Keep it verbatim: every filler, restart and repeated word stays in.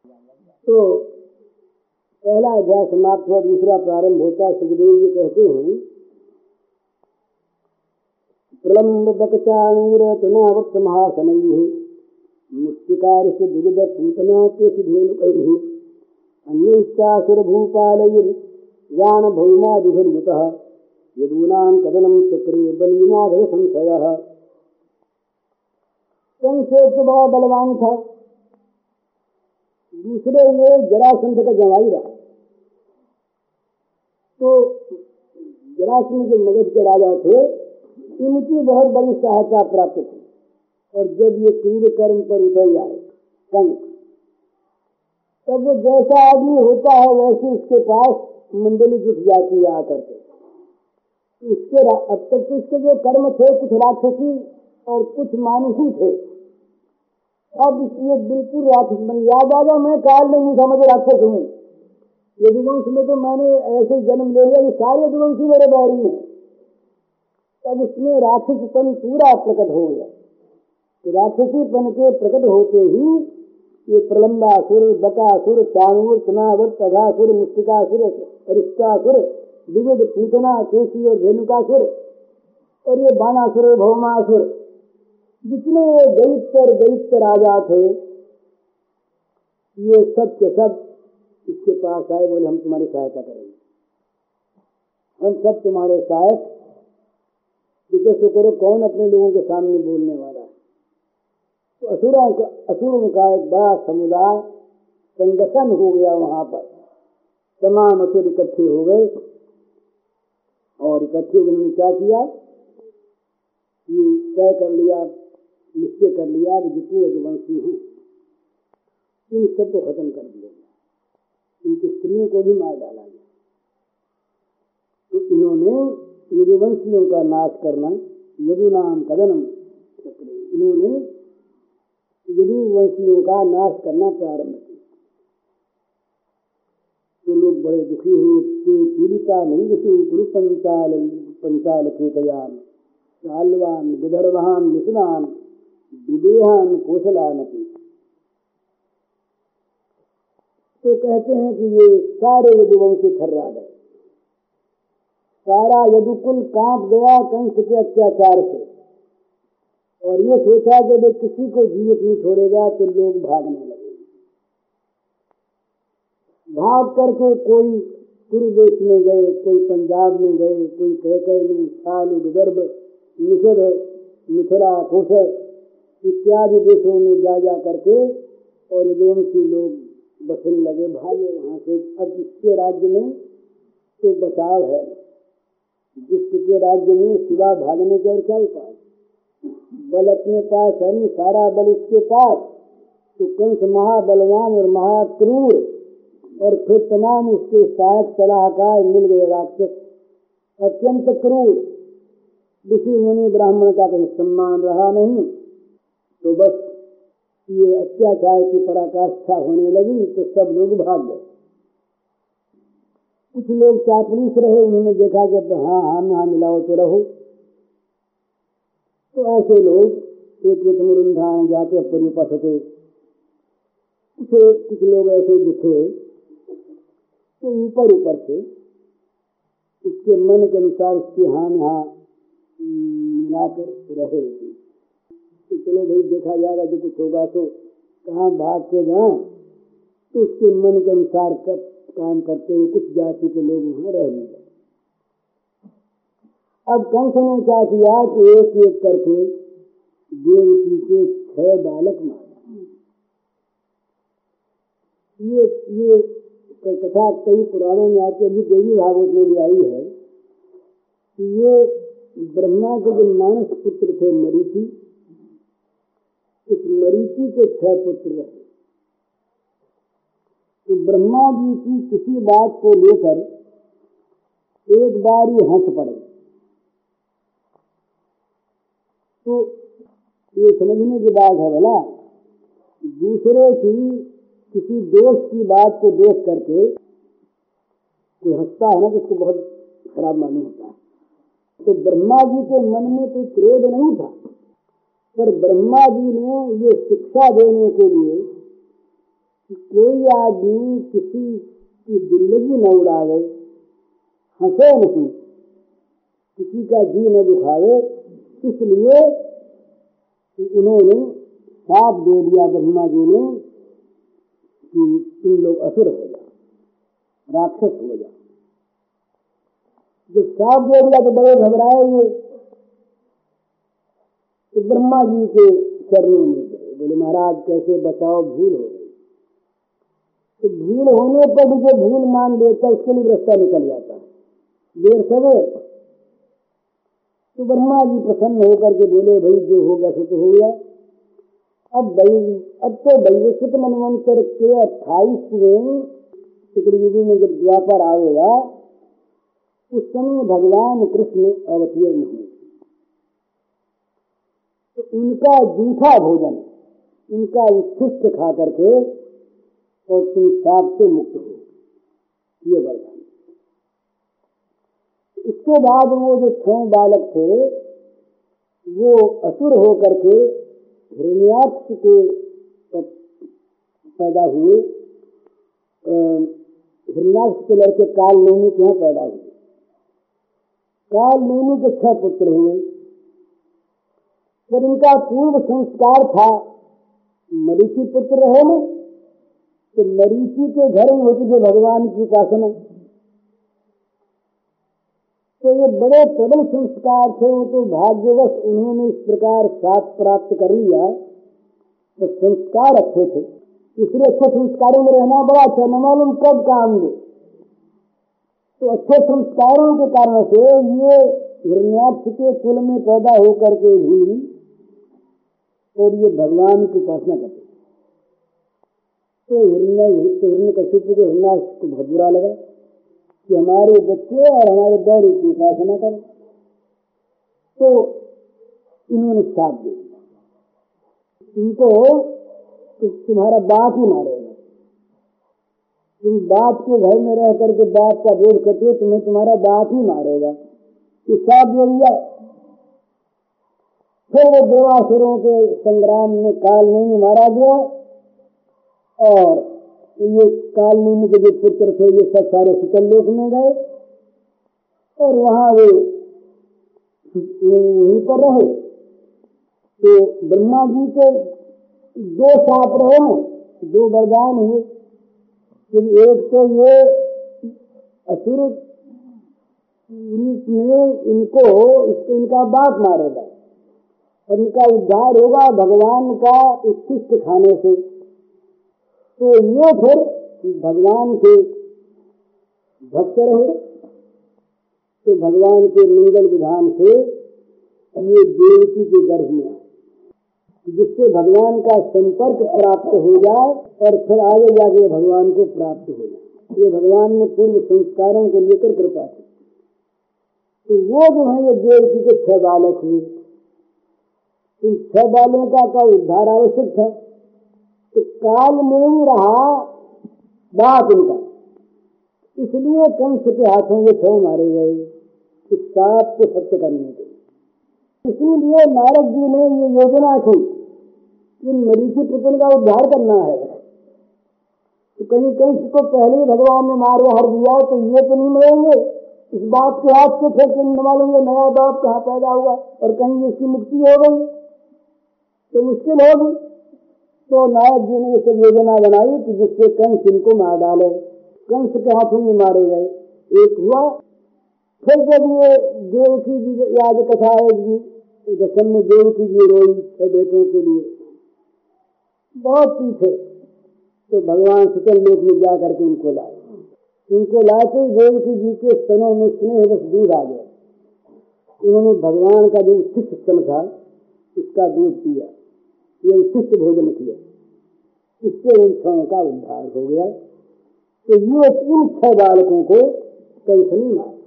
तो पहला अध्याय समाप्त हुआ, दूसरा प्रारंभ होता है। सुखदेव जी कहते हैं, प्रलम्ब बकचाणूरतनावृत्त महाशनैः मुष्टिकारस्य विविध पूतना के सिद्धेनुकैः अन्यैश्चासुरभूपालैर्वाण भौमादिभिर्युतः यदूनां कदनं चक्रे बलीनादय संशयः। कंस तो बड़ा बलवान था, दूसरे ये जरासंध का जवाई रहा। तो जरासंध जो मगध के राजा थे, इनकी बहुत बड़ी सहायता प्राप्त थी। और जब ये क्रूर कर्म पर उतर आए कंस, तब वो जैसा आदमी होता है वैसे उसके पास मंडली जुट जाती है आकर के। इसके अब तक तो इसके जो कर्म थे कुछ राक्षसी और कुछ मानुषी थे, अब इसलिए बिल्कुल राक्षस बन। याद आजा, मैं काल में नहीं था, मैं राक्षस हूँ। यदुवंश में तो मैंने ऐसे जन्म ले लिया कि सारे यदुवंशी मेरे बैरी हैं। तब उसमें राक्षसपन पूरा प्रकट हो गया। तो राक्षसीपन के प्रकट होते ही ये प्रलंबासुर, बकासुर, चाणूर, तनावृत्त, अघासुर, मुष्टिकासुर, अरिष्टासुर, विविध पूतना, केशी और धेनुकासुर और ये बाणासुर, भौमासुर, जितने दैत्य और दैत्य राजा थे, ये सब के सब इसके पास आए, बोले हम तुम्हारी सहायता करेंगे, हम सब तुम्हारे सहायक। जिज्ञासा करो कौन अपने लोगों के सामने बोलने वाला है। तो असुरा असुरों का एक बड़ा समुदाय संगठन हो गया वहां पर। तमाम असुर इकट्ठे हो गए और इकट्ठे होकर उन्होंने क्या किया, ये तय कर लिया, निश्चय कर लिया कि जितने यदुवंशी हैं इन सबको खत्म कर दिया गया, इनकी स्त्रियों को भी मार डाला गया। तो इन्होंने यदुवंशियों का नाश करना, यदुनाम कदनम चक्रे, इन्होंने यदुवंशियों का नाश करना प्रारंभ किया। तो लोग बड़े दुखी हुए थे। पीड़िता नहीं विषु कुरु पंचाल पंचाल खेतयान साल्वान विदर्भान मिथिलान विदेहान कौशलानपि। तो कहते हैं कि ये सारे यदुवंशी थर्रा गए, सारा यदुकुल कांप गया कंस के अत्याचार से। और ये सोचा कि वे किसी को जीवित नहीं छोड़ेगा, तो लोग भागने लगे। भाग करके कोई कुरु देश में गए, कोई पंजाब में गए, कोई कैकय में, सालु, विदर्भ, निषद, मिथिला, कौशल इत्यादि देशों में जा जा करके और यदुवंशी लोग बसने लगे, भागे वहां से। अब इसके राज्य में तो बचाव है, दुष्ट के राज्य में सिवा भागने के और क्या उपाय। बल अपने पास है नहीं, सारा बल उसके पास। तो कंस महाबलवान और महाक्रूर, और फिर तमाम उसके सहायक सलाहकार मिल गए राक्षस, अत्यंत क्रूर। ऋषि मुनि ब्राह्मण का कहीं सम्मान रहा नहीं। तो बस ये अत्याचार की पराकाष्ठा होने लगी, तो सब लोग भाग गए। कुछ लोग चापलूस रहे, उन्होंने देखा कि हाँ हाँ हाँ मिलाओ तो रहो। तो ऐसे लोग एक एक मुरुंधान जाते परिपसते। कुछ कुछ लोग ऐसे दिखे तो ऊपर ऊपर से उसके मन के अनुसार उसके हाँ में हाँ मिलाकर रहे। तो चलो भाई देखा जाएगा, जो कुछ होगा तो कहाँ भाग के जाए। तो उसके मन के अनुसार कब काम करते हुए कुछ जाति के लोग वहां रह गए। अब कंस ने क्या किया कि एक एक करके देवकी के छह बालक मारे। ये ये कथा कई पुराणों में आती है, अभी देवी भागवत में भी आई है कि ये ब्रह्मा के जो मानस पुत्र थे मरीचि, उस मरीचि के छह पुत्र रहे। तो ब्रह्मा जी की किसी बात को लेकर एक बार ही हंस पड़े। तो ये समझने की बात है, भला दूसरे की किसी दोष की बात को देख करके कोई हंसता है ना, तो उसको बहुत खराब मालूम होता है। तो ब्रह्मा जी के मन में कोई क्रोध नहीं था, पर ब्रह्मा जी ने ये शिक्षा देने के लिए कि कोई आदमी किसी की जिंदगी न उड़ावे, हंसे नहीं, किसी का जी न दुखावे, इसलिए उन्होंने साथ दे दिया ब्रह्मा जी ने कि तुम लोग असुर हो जाओ, राक्षस हो जाओ। जब साथ दे दिया तो बड़े घबराए ये, तो ब्रह्मा जी के चरणों में गए, बोले महाराज कैसे बचाओ, भूल हो गई। तो भूल होने पर भी जो भूल मान लेता उसके लिए रास्ता निकल जाता है देर सवेर। तो ब्रह्मा जी प्रसन्न होकर के बोले भाई जो हो गया सो तो हो गया। अब भाई अब तो वैवस्वत मनवंतर के अट्ठाईसवें चतुर्युग में जब द्वापर आवेगा उस समय भगवान कृष्ण अवतीर्ण हुए। तो उनका जूठा भोजन, उनका उत्कृष्ट खा करके और तुम साप से मुक्त हो, ये वरदान। इसके बाद वो जो छह बालक थे वो असुर होकर के हिरण्याक्ष के पैदा हुए। हिरण्याक्ष के लड़के काल नेमि के यहाँ पैदा हुए। काल नेमि के छह पुत्र हुए, पर इनका पूर्व संस्कार था, मरीचि पुत्र रहे न, तो मरीचि के घर में होती थी भगवान की उपासना। तो ये बड़े प्रबल संस्कार थे, वो तो भाग्यवश उन्होंने इस प्रकार साथ प्राप्त कर लिया। तो संस्कार अच्छे थे, इसलिए अच्छे संस्कारों में रहना बड़ा अच्छा, न मालूम कब काम दे। तो अच्छे संस्कारों के कारण से ये हिरण्याक्ष के कुल में पैदा होकर के भी और ये भगवान की उपासना करते। तो हिरण्य तो हिरण्यकशिप को हिरण्याक्ष को बहुत बुरा लगा कि हमारे बच्चे और हमारे बैल की उपासना करें। तो इन्होंने साथ दे दिया, तुमको तो तुम्हारा बाप ही मारेगा, तुम बाप के घर में रह करके बाप का विरोध करते हो, तुम्हें तुम्हारा बाप ही मारेगा। ये साथ दे दिया। फिर वो देवासुरों के संग्राम में काल नेमि मारा गया और ये काल नेमि के जो पुत्र थे ये सब सारे शीतल लोक में गए और वहां वे वहीं पर रहे। तो ब्रह्मा जी के दो साप रहे हैं, दो वरदान हुए। एक तो ये असुर रूप में इनको इसको इनका बाप मारेगा और इनका उद्धार होगा भगवान का उत्कृष्ट खाने से। तो ये फिर भगवान के भक्त रहे। तो भगवान के मंगल विधान से ये देवकी के गर्भ में आए, जिससे भगवान का संपर्क प्राप्त हो जाए और फिर आगे जाके भगवान को प्राप्त हो जाए। ये भगवान ने पूर्व संस्कारों को लेकर कृपा की। तो वो जो है ये देवकी के छह बालक हुए। इन छह बालों का का उद्धार आवश्यक था। तो काल में ही रहा बाप इनका, इसलिए कंस के हाथों ये छह मारे गए इस साप को सत्य करने के लिए। इसीलिए नारद जी ने ये योजना की इन मरीचि पुत्र का उद्धार करना है। तो कहीं कंस को पहले ही भगवान ने मार हर दिया तो ये तो नहीं मरेंगे इस बात के हाथ से, फिर न मालूम ये नया बाप कहाँ पैदा हुआ और कहीं इसकी मुक्ति हो गई तो मुश्किल होगी। तो नारद जी ने ये सब योजना बनाई कि जिससे कंस इनको मार डाले। कंस के हाथों में मारे गए, एक हुआ। फिर जब ये देवकी जी याद कथा आएगी दशम में देवकी जी रोई छह बेटों के लिए बहुत पीछे, तो भगवान शीतल लोक में जा करके उनको लाए। उनको लाते ही देवकी जी के स्तनों में स्नेह बस दूध आ गया। उन्होंने भगवान का जो उत्कृष्ट स्तन था उसका दूध पिया, ये उत्कृष्ट भोजन किया, इससे उन छहों का उद्धार हो गया। तो ये इन छह बालकों को कंस ने मारा।